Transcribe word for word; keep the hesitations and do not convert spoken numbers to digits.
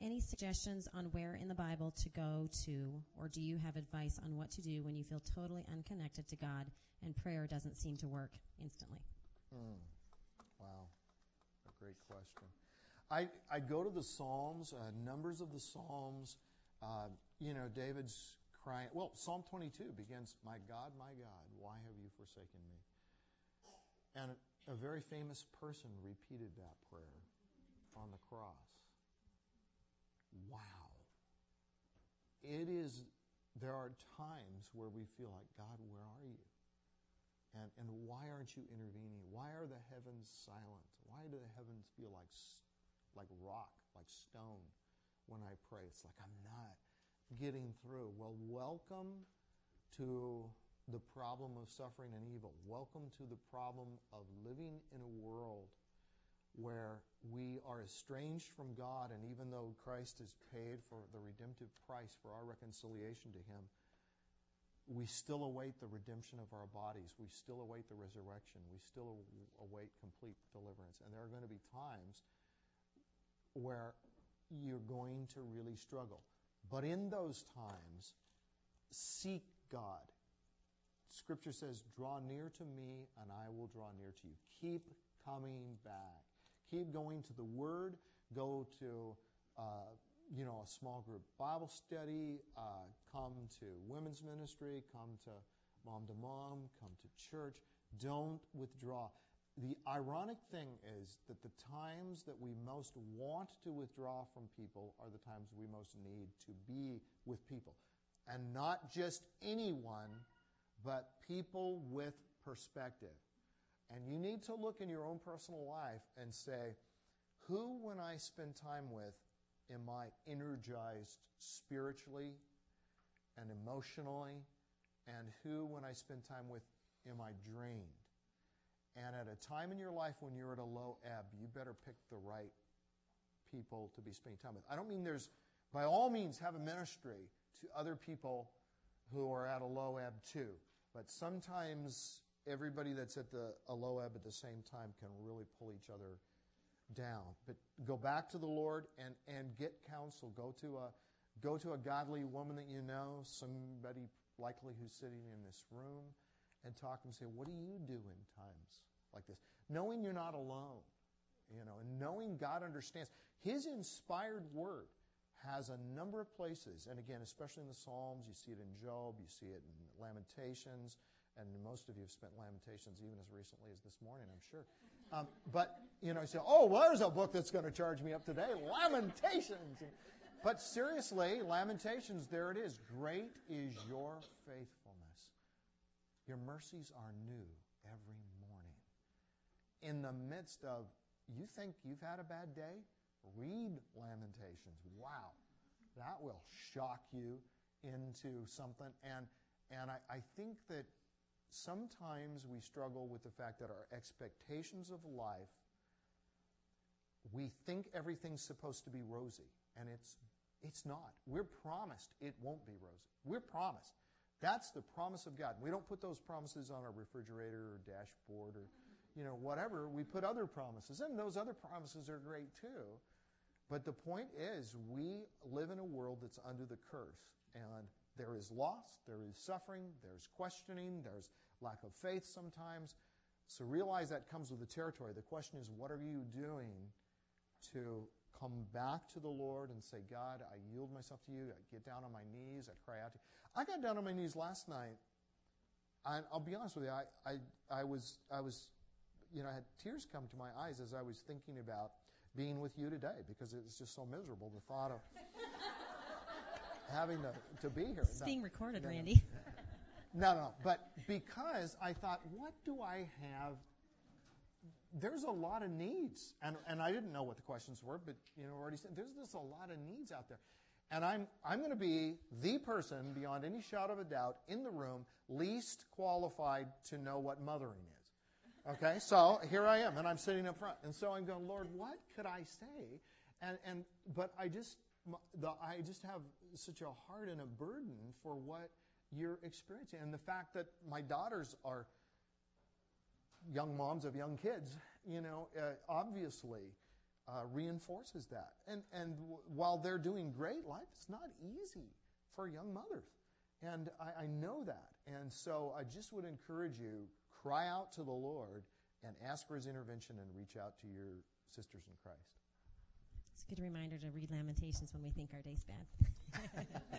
Any suggestions on where in the Bible to go to, or do you have advice on what to do when you feel totally unconnected to God and prayer doesn't seem to work instantly? Mm. Wow. A great question. I, I go to the Psalms, uh, numbers of the Psalms. Uh, you know, David's crying. Well, Psalm twenty-two begins, "My God, my God, why have you forsaken me?" And a, a very famous person repeated that prayer on the cross. Wow. It is, there are times where we feel like, God, where are you? And and why aren't you intervening? Why are the heavens silent? Why do the heavens feel like like rock, like stone when I pray? It's like I'm not getting through. Well, welcome to the problem of suffering and evil. Welcome to the problem of living in a world where we are estranged from God, and even though Christ has paid for the redemptive price for our reconciliation to Him, we still await the redemption of our bodies. We still await the resurrection. We still await complete deliverance. And there are going to be times where you're going to really struggle. But in those times, seek God. Scripture says, "Draw near to me, and I will draw near to you." Keep coming back. Keep going to the Word. Go to, uh, you know, a small group Bible study. Uh, come to women's ministry. Come to mom to mom. Come to church. Don't withdraw. The ironic thing is that the times that we most want to withdraw from people are the times we most need to be with people. And not just anyone, but people with perspective. And you need to look in your own personal life and say, who, when I spend time with, am I energized spiritually and emotionally? And who, when I spend time with, am I drained? And at a time in your life when you're at a low ebb, you better pick the right people to be spending time with. I don't mean there's, by all means, have a ministry to other people who are at a low ebb too. But sometimes everybody that's at the a low ebb at the same time can really pull each other down. But go back to the Lord and, and get counsel. Go to a go to a godly woman that you know, somebody likely who's sitting in this room, and talk and say, what do you do in times like this? Knowing you're not alone, you know, and knowing God understands. His inspired word has a number of places, and again, especially in the Psalms, you see it in Job, you see it in Lamentations, and most of you have spent Lamentations even as recently as this morning, I'm sure. Um, but, you know, you say, oh, well, there's a book that's going to charge me up today, Lamentations. But seriously, Lamentations, there it is. Great is your faithfulness. Your mercies are new every morning. In the midst of, you think you've had a bad day? Read Lamentations. Wow. That will shock you into something. And and I, I think that sometimes we struggle with the fact that our expectations of life, we think everything's supposed to be rosy. And it's it's not. We're promised it won't be rosy. We're promised. That's the promise of God. We don't put those promises on our refrigerator or dashboard or, you know, whatever. We put other promises, and those other promises are great too. But the point is, we live in a world that's under the curse, and there is loss, there is suffering, there's questioning, there's lack of faith sometimes. So realize that comes with the territory. The question is, what are you doing to come back to the Lord and say, God, I yield myself to you. I get down on my knees. I cry out to you. I got down on my knees last night, and I'll be honest with you, I, I, I was, I was, you know, I had tears come to my eyes as I was thinking about being with you today, because it's just so miserable, the thought of having to, to be here. It's no, being recorded, no, Randy. No, no, but because I thought, what do I have? There's a lot of needs, and and I didn't know what the questions were, but you know, already said there's just a lot of needs out there, and I'm I'm going to be the person beyond any shadow of a doubt in the room least qualified to know what mothering is. Okay, so here I am, and I'm sitting up front, and so I'm going, Lord, what could I say? And and but I just the I just have such a heart and a burden for what you're experiencing, and the fact that my daughters are young moms of young kids, you know, uh, obviously, uh, uh, reinforces that. And, and w- while they're doing great, life is not easy for young mothers. And I, I know that. And so I just would encourage you, cry out to the Lord and ask for His intervention and reach out to your sisters in Christ. It's a good reminder to read Lamentations when we think our day's bad.